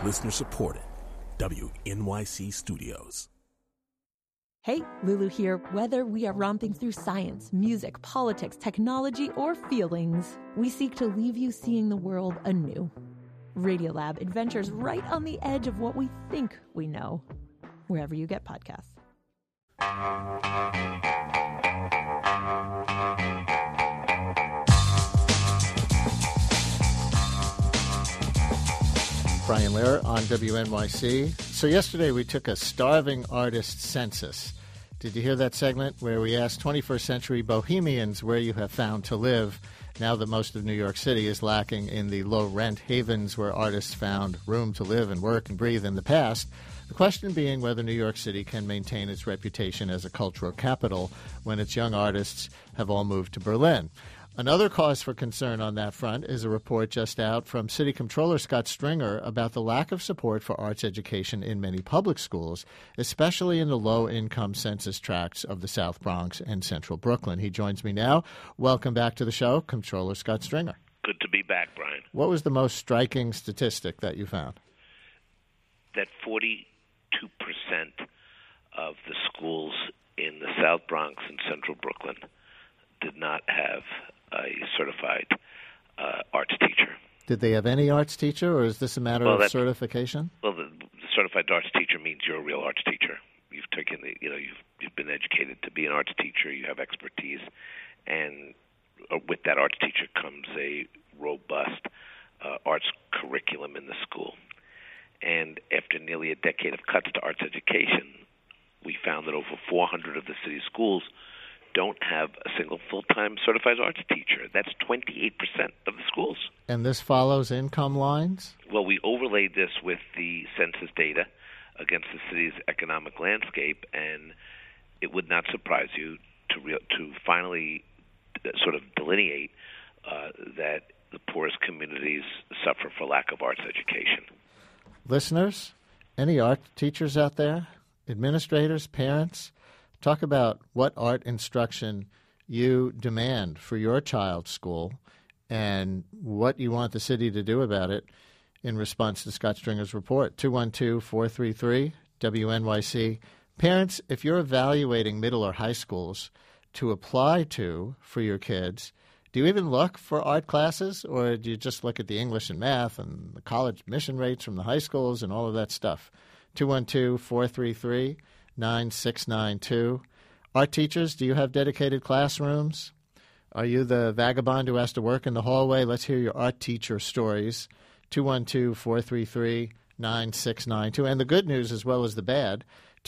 Listener supported. WNYC Studios. Hey, Lulu here. Whether we are romping through science, music, politics, technology, or feelings, we seek to leave you seeing the world anew. Radiolab adventures right on the edge of what we think we know, wherever you get podcasts. Brian Lehrer on WNYC. So yesterday we took a starving artist census. Did you hear that segment where we asked 21st century bohemians where you have found to live now that most of New York City is lacking in the low-rent havens where artists found room to live and work and breathe in the past? The question being whether New York City can maintain its reputation as a cultural capital when its young artists have all moved to Berlin. Another cause for concern on that front is a report just out from City Comptroller Scott Stringer about the lack of support for arts education in many public schools, especially in the low-income census tracts of the South Bronx and Central Brooklyn. He joins me now. Welcome back to the show, Comptroller Scott Stringer. Good to be back, Brian. What was the most striking statistic that you found? That 42% of the schools in the South Bronx and Central Brooklyn did not have a certified arts teacher. Did they have any arts teacher, or is this a matter of certification? Well, the certified arts teacher means you're a real arts teacher. You've taken you've been educated to be an arts teacher. You have expertise, and with that arts teacher comes a robust arts curriculum in the school. And after nearly a decade of cuts to arts education, we found that over 400 of the city's schools don't have a single full-time certified arts teacher. That's 28% of the schools. And this follows income lines? Well, we overlaid this with the census data against the city's economic landscape, and it would not surprise you to finally sort of delineate that the poorest communities suffer for lack of arts education. Listeners, any art teachers out there, administrators, parents, talk about what art instruction you demand for your child's school and what you want the city to do about it in response to Scott Stringer's report. 212-433-WNYC. Parents, if you're evaluating middle or high schools to apply to for your kids, do you even look for art classes, or do you just look at the English and math and the college admission rates from the high schools and all of that stuff? 212-433-9692. Art teachers, do you have dedicated classrooms? Are you the vagabond who has to work in the hallway? Let's hear your art teacher stories. 212-433-9692. And the good news as well as the bad,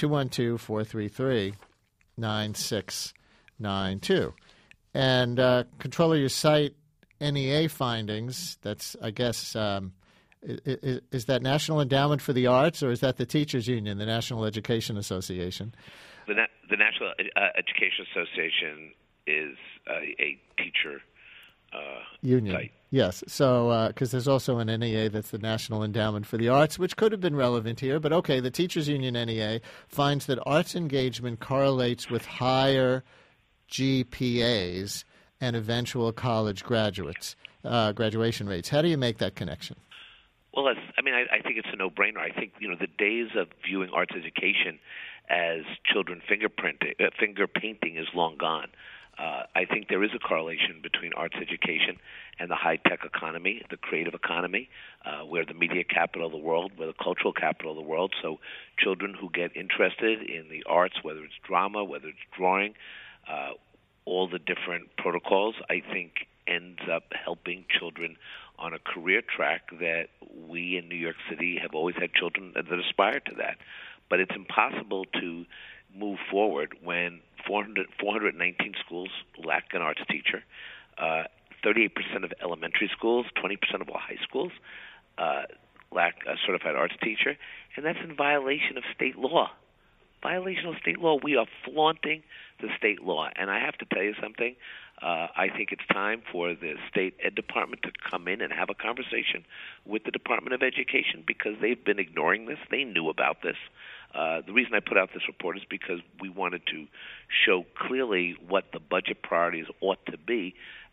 212-433-9692. And Controller, you cite NEA findings. That's, I guess, is that National Endowment for the Arts, or is that the Teachers Union, the National Education Association? The National Education Association is a teacher union site. Yes, so because there's also an NEA that's the National Endowment for the Arts, which could have been relevant here, but okay, the Teachers Union NEA finds that arts engagement correlates with higher GPAs and eventual college graduation rates. How do you make that connection? Well, I think it's a no-brainer. I think the days of viewing arts education as children finger painting is long gone. I think there is a correlation between arts education and the high-tech economy, the creative economy. We're the media capital of the world. We're the cultural capital of the world. So children who get interested in the arts, whether it's drama, whether it's drawing, all the different protocols, I think ends up helping children on a career track that we in New York City have always had children that aspire to that. But it's impossible to move forward when 419 schools lack an arts teacher, 38% of elementary schools, 20% of all high schools lack a certified arts teacher, and that's in violation of state law. Violation of state law. We are flaunting the state law. And I have to tell you something. I think it's time for the state ed department to come in and have a conversation with the Department of Education because they've been ignoring this. They knew about this. The reason I put out this report is because we wanted to show clearly what the budget priorities ought to be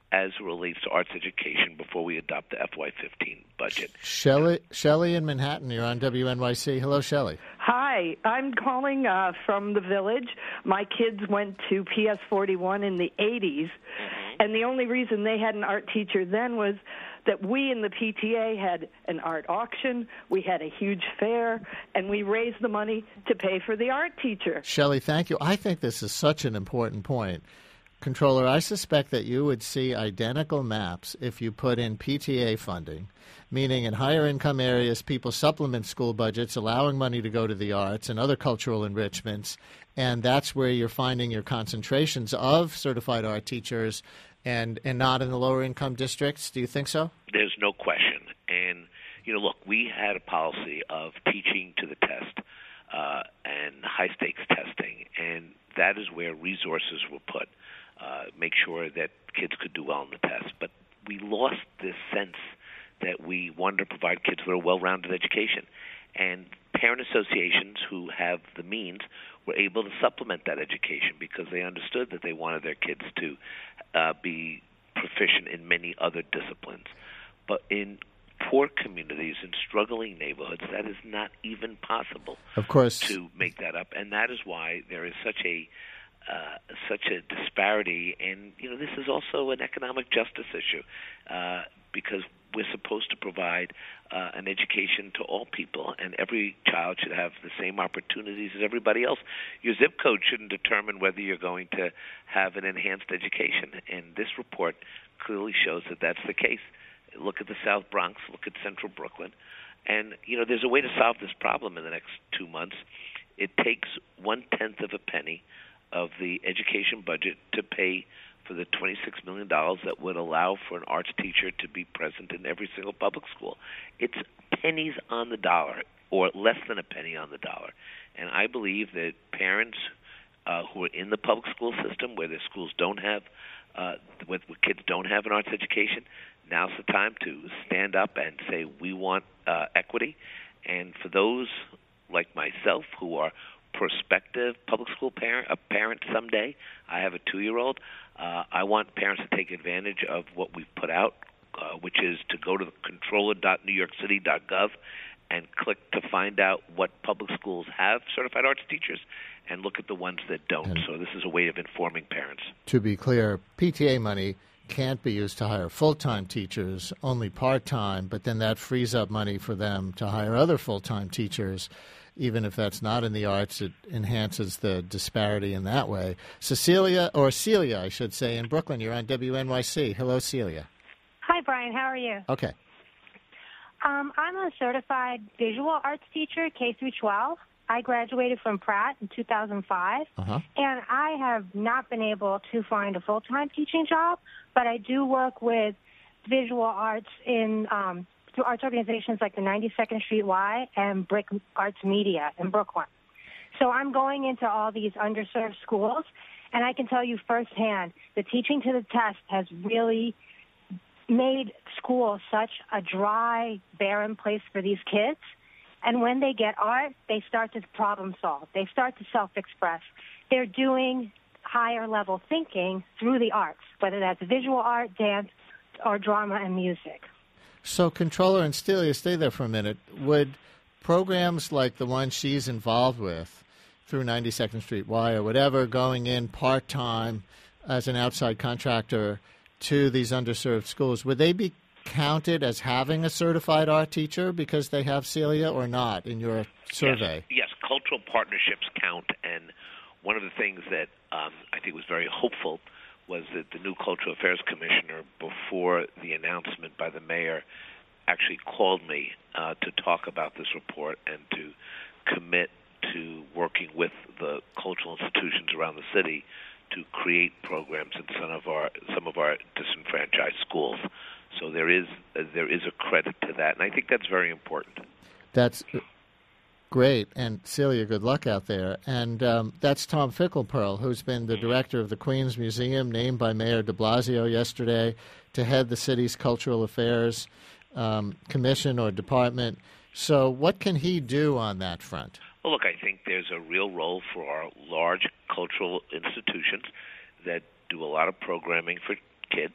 as it relates to arts education before we adopt the FY15 budget. Shelley in Manhattan, you're on WNYC. Hello, Shelley. Hi, I'm calling from the Village. My kids went to PS 41 in the 80s, and the only reason they had an art teacher then was that we in the PTA had an art auction, we had a huge fair, and we raised the money to pay for the art teacher. Shelley, thank you. I think this is such an important point. Controller, I suspect that you would see identical maps if you put in PTA funding, meaning in higher income areas, people supplement school budgets, allowing money to go to the arts and other cultural enrichments, and that's where you're finding your concentrations of certified art teachers and not in the lower income districts. Do you think so? There's no question. And, look, we had a policy of teaching to the test and high-stakes testing, and that is where resources were put. Make sure that kids could do well on the test. But we lost this sense that we wanted to provide kids with a well-rounded education. And parent associations who have the means were able to supplement that education because they understood that they wanted their kids to be proficient in many other disciplines. But in poor communities, in struggling neighborhoods, that is not even possible, of course, to make that up. And that is why there is such a disparity, and this is also an economic justice issue because we're supposed to provide an education to all people, and every child should have the same opportunities as everybody else. Your zip code shouldn't determine whether you're going to have an enhanced education, and this report clearly shows that that's the case. Look at the South Bronx, look at Central Brooklyn, and there's a way to solve this problem in the next 2 months. It takes 1/10 of a penny of the education budget to pay for the $26 million that would allow for an arts teacher to be present in every single public school. It's pennies on the dollar, or less than a penny on the dollar. And I believe that parents who are in the public school system, where their schools don't have, where kids don't have an arts education, now's the time to stand up and say, we want equity. And for those like myself who are prospective public school parent someday. I have a 2-year-old. I want parents to take advantage of what we've put out, which is to go to the controller.newyorkcity.gov and click to find out what public schools have certified arts teachers and look at the ones that don't. So this is a way of informing parents. To be clear, PTA money can't be used to hire full-time teachers, only part-time, but then that frees up money for them to hire other full-time teachers. Even if that's not in the arts, it enhances the disparity in that way. Celia, I should say, in Brooklyn, you're on WNYC. Hello, Celia. Hi, Brian. How are you? Okay. I'm a certified visual arts teacher, K through 12. I graduated from Pratt in 2005, and I have not been able to find a full-time teaching job, but I do work with visual arts in through arts organizations like the 92nd Street Y and Brick Arts Media in Brooklyn. So I'm going into all these underserved schools, and I can tell you firsthand, the teaching to the test has really made school such a dry, barren place for these kids. And when they get art, they start to problem solve. They start to self-express. They're doing higher-level thinking through the arts, whether that's visual art, dance, or drama and music. So, Controller and Celia, stay there for a minute. Would programs like the one she's involved with through 92nd Street Y or whatever, going in part-time as an outside contractor to these underserved schools, would they be counted as having a certified art teacher because they have Celia or not in your survey? Yes, cultural partnerships count. And one of the things that I think was very hopeful was that the new Cultural Affairs Commissioner, before the announcement by the mayor, actually called me to talk about this report and to commit to working with the cultural institutions around the city to create programs in some of our disenfranchised schools. So there is a credit to that, and I think that's very important. That's great, and Celia, good luck out there. And that's Tom Fickelpearl, who's been the director of the Queens Museum, named by Mayor de Blasio yesterday to head the city's Cultural Affairs Commission or Department. So what can he do on that front? Well, look, I think there's a real role for our large cultural institutions that do a lot of programming for kids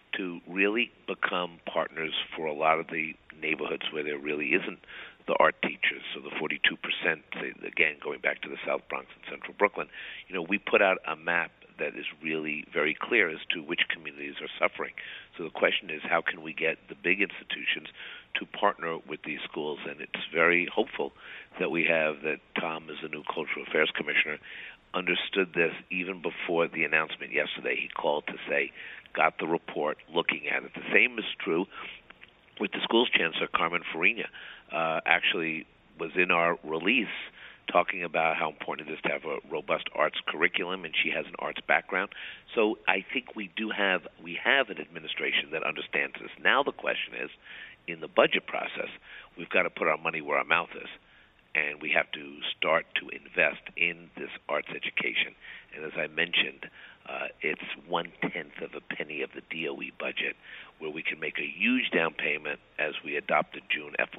to really become partners for a lot of the neighborhoods where there really isn't the art teachers. So the 42%, again, going back to the South Bronx and Central Brooklyn, we put out a map that is really very clear as to which communities are suffering. So the question is, how can we get the big institutions to partner with these schools? And it's very hopeful that we have that Tom, as the new Cultural Affairs Commissioner, understood this even before the announcement yesterday. He called to say, got the report, looking at it. The same is true with the school's chancellor, Carmen Farina. Actually was in our release talking about how important it is to have a robust arts curriculum, and she has an arts background. So I think we have an administration that understands this. Now the question is, in the budget process, we've got to put our money where our mouth is, and we have to start to invest in this arts education. And as I mentioned, it's 1/10 of a penny of the DOE budget, where we can make a huge down payment as we adopt the June the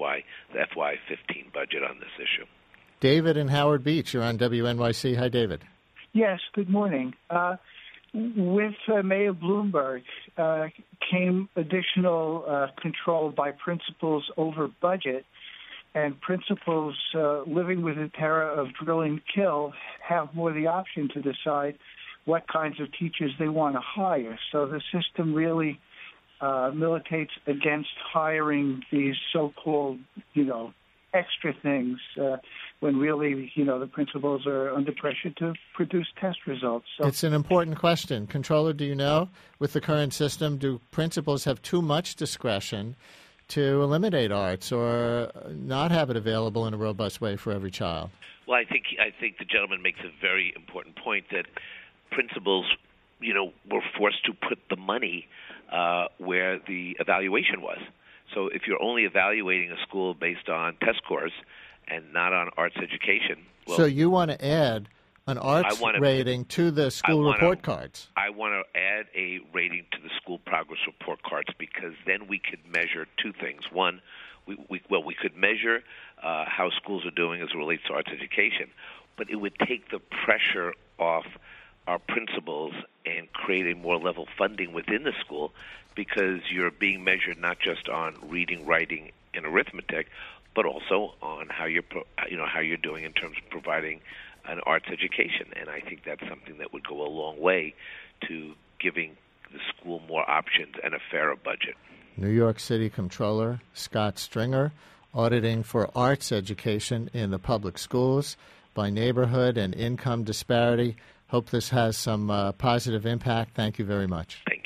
FY15 budget on this issue. David in Howard Beach, you're on WNYC. Hi, David. Yes, good morning. With Mayor Bloomberg came additional control by principals over budget, and principals living with the terror of drill and kill have more the option to decide what kinds of teachers they want to hire. So the system really militates against hiring these so-called, extra things when really, the principals are under pressure to produce test results. So it's an important question. Controller, do you know, with the current system, do principals have too much discretion to eliminate arts or not have it available in a robust way for every child? Well, I think the gentleman makes a very important point that principals, were forced to put the money where the evaluation was. So if you're only evaluating a school based on test scores and not on arts education, so you want to add an arts rating to the school report cards? I want to add a rating to the school progress report cards, because then we could measure two things. One, we could measure how schools are doing as it relates to arts education, but it would take the pressure off our principals and create a more level funding within the school, because you're being measured not just on reading, writing, and arithmetic, but also on how you're doing in terms of providing an arts education. And I think that's something that would go a long way to giving the school more options and a fairer budget. New York City Comptroller Scott Stringer, auditing for arts education in the public schools by neighborhood and income disparity. Hope this has some positive impact. Thank you very much. Thank you.